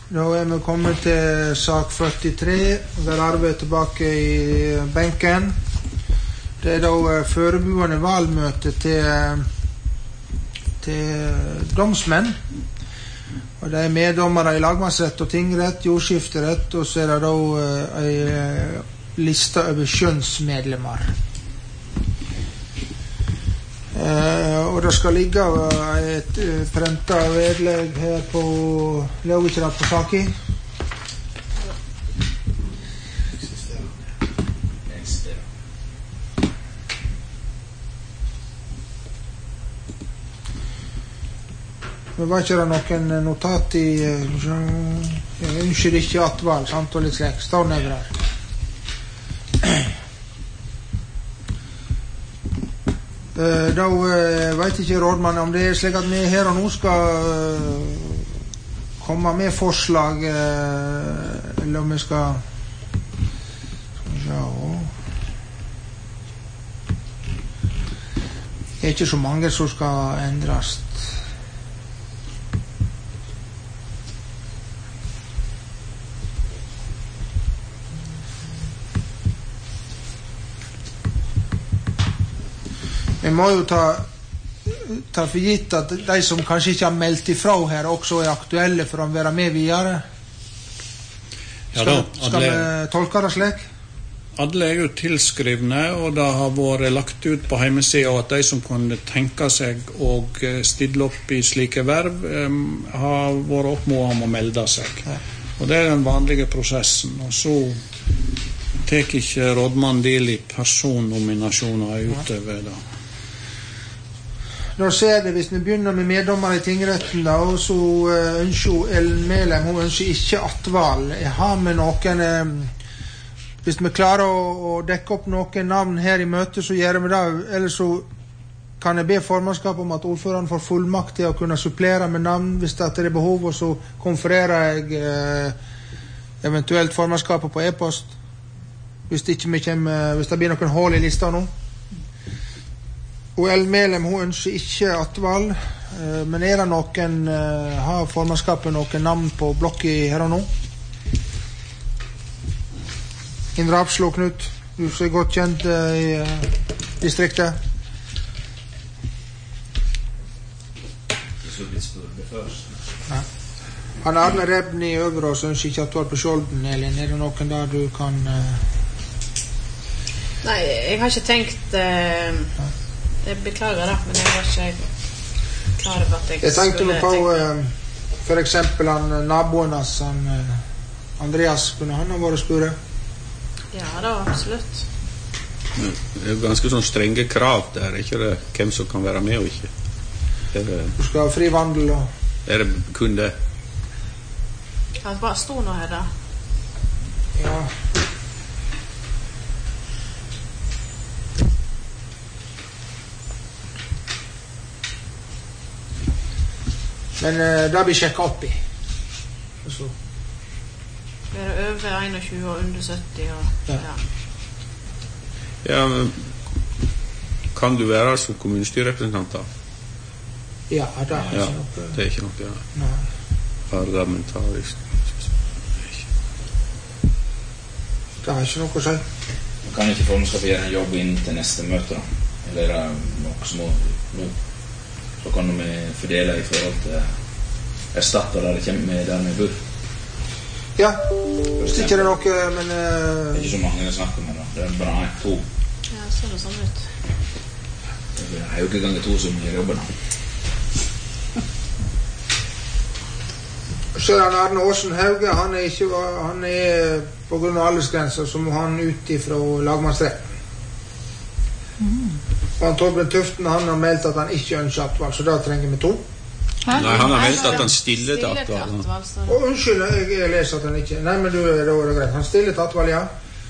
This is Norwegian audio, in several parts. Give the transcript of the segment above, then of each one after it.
Da vi kommet til sak 43, der arbeidet tilbake i benken. Det da forebyggende valgmøte til domsmenn. Og det meddommere i lagmannsrett og tingrett, jordskifterett, og så det da en liste over skjønnsmedlemmer. Og det skal ligge et prentet vedlegg her på lovutdrag på saken. Men var ikke det noen notat i jeg ønsker ikke atvalg, sant, og litt slik, står never her. Da vet ikke rådmannen om det slik at vi her og nå skal komme med forslag, eller om vi skal det ikke så mange som skal endres. Vi må jo ta for gitt at de som kanskje ikke har meldt ifra her også aktuelle for å være med videre. Skal vi tolke det slik? Alle jo tilskrivne, og det har vært lagt ut på hjemmesiden at de som kunne tenke seg å stille opp i slike verv har vært oppmodet om å melde seg. Og det den vanlige prosessen. Og så tar ikke rådmann del i personnominasjoner utover det. Da ser det, hvis vi begynner med meddommer i tingretten da, og så ønsker Ellen Melem, hun ønsker ikke atval. Jeg har med noen, hvis vi klarer å dekke opp noen navn her i møtet, så gjør vi det. Eller så kan jeg be formannskap om at ordføreren får fullmakt til å kunne supplere med navn, hvis det er behov, og så konfererer jeg eventuelt formannskapet på e-post, hvis det blir noen hål i lista nå. Og Ellen Melem, hun ønsker ikke atval, men det noen, har formannskapet noen navn på blokket her og nå? Indre Apslo, Knut, du er godt kjent i distriktet. Ja. Han Arne Rebni i Øvre, så ønsker ikke atval på Skjolden, Elin. Det noen der du kan... Nei, jeg har ikke tenkt... Jeg beklager det, men jeg var ikke klar over at jeg tenkte på for eksempel naboen hans, Andreas, kunne han ha vært spure? Ja da, absolutt. Det ganske sånn strenge krav der, ikke det hvem som kan være med og ikke. Du skal ha fri vandel og... Det kun det. Ja, det bare stod noe her da. Ja. Men det blir sjekket opp i. Så. Det over 21 og under 70 og... Ja, men kan du være som kommunestyrerepresentant da? Ja, det ikke noe. Det ikke noe, ja. Nei. Parlamentarisk. Det ikke noe å si. Kan ikke formannskapet gjøre en jobb inn til neste møte da? Eller noe som nå? Så kan vi fordele i forhold til erstatter der det kommer med der vi bor. Ja, hvis ikke det noe, men... Det ikke så mange det snakker med da. Det bare 2. Ja, så det sånn ut. Det jo ikke ganger 2 som gjør jobben da. Så Arne Åsen Hauge, han på grunn av aldersgrenser, så må han ut ifra lagmannsretten. Og Torbjørn Tuften, han har meldt at han ikke ønsker atval, så da trenger vi 2. Nei, han har meldt at han stiller til atval. Unnskyld, jeg leser at han ikke... Nei, men det greit. Han stiller til atval, ja.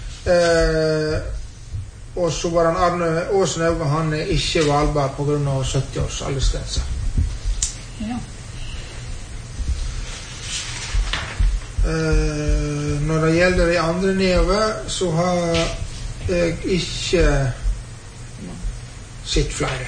Og så var han Arne Åsen Hauge, han ikke valgbar på grunn av 70 års aldersgrenser. Ja. Når det gjelder de andre nedover, så har jeg ikke sett flere.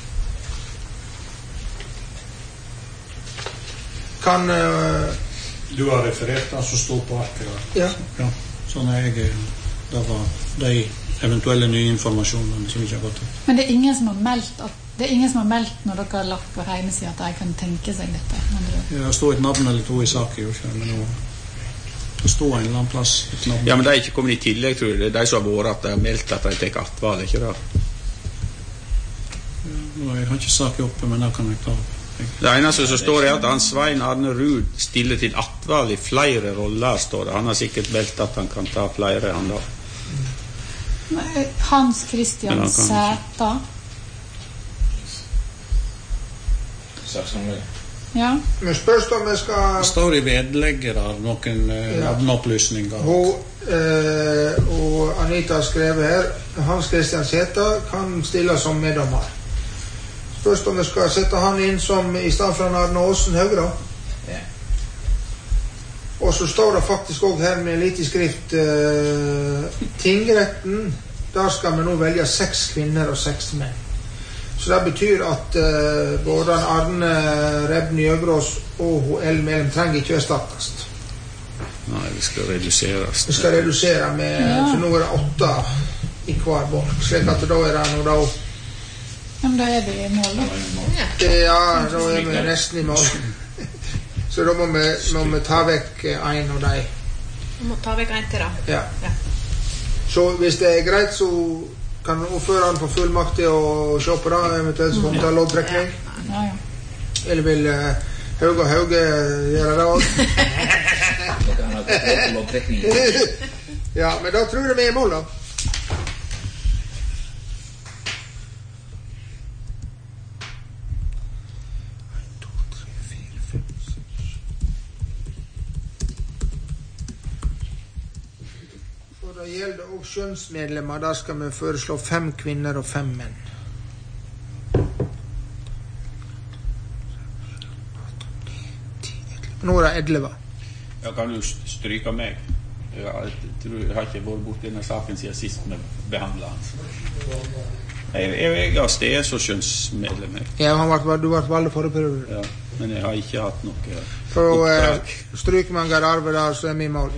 Kan Du har referert det som står på arket der. Ja. Sånn det var de eventuelle nye informasjonene som ikke har gått til. Men det er ingen som har meldt når dere har lagt på hjemmesiden at de kan tenke seg dette? Det står et navn eller to i saken, men det står en eller annen plass et navn. Ja, men det er ikke kommet i tillegg, tror jeg. Det er de som har vært at de har meldt at de tar attval, ikke det? Jeg har ikke saken oppe, men det kan jeg ta opp. Det eneste som står at han Svein Arne Ruud stiller til attval i flere roller, står det. Han har sikkert meldt at han kan ta flere, han da. Hans Christian Sæta. Ja. Men spørs om jeg skal... Det står i vedlegger av noen navneopplysninger. Og Anita har skrevet her, Hans Christian Sæta kan stille som meddommer. Spørs om jeg skal sette han inn som i stedet for Arne Åsen Høgra. Ja. Og så står det faktisk også her med litt i skrift tingretten, der skal vi nå velge 6 kvinner og 6 menn. Så det betyr at både Arne Rebny Øvrås og Ellen Melem trenger ikke erstattes. Nei, det skal reduseres. Det skal redusere med, for nå det 8 i hver bolk, slik at da det nå da... Men da vi i mål, da. Ja, da vi nesten i mål. Så da må vi ta vekk en av dem. Vi må ta vekk en til da. Ja. Så hvis det er greit, så kan ordføreren få fullmakt til å se på det, eventuelt så får vi ta loddtrekning. Ja. Eller vil Hauge gjøre det også? Ja, men da tror jeg vi er i mål da. Det gjelder også skjønnsmedlemmer. Da skal vi foreslå 5 kvinner og 5 menn. Nå er det 11. Ja, kan du stryke meg? Jeg har ikke vært borte i denne saken siden sist vi behandlet han. Jeg har sted som skjønnsmedlem. Ja, du har vært veldig forrige. Ja, men jeg har ikke hatt noe oppdrag. Stryk man Gard Arve der, så er vi i mål.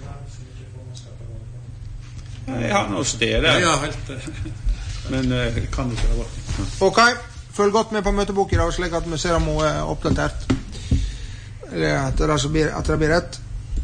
Jeg har noe sted der. Ja, helt. Men kan du ikke det bort. Ok, følg godt med på møtebok i dag, slik at vi ser om hun er oppdatert. Eller at det blir rett.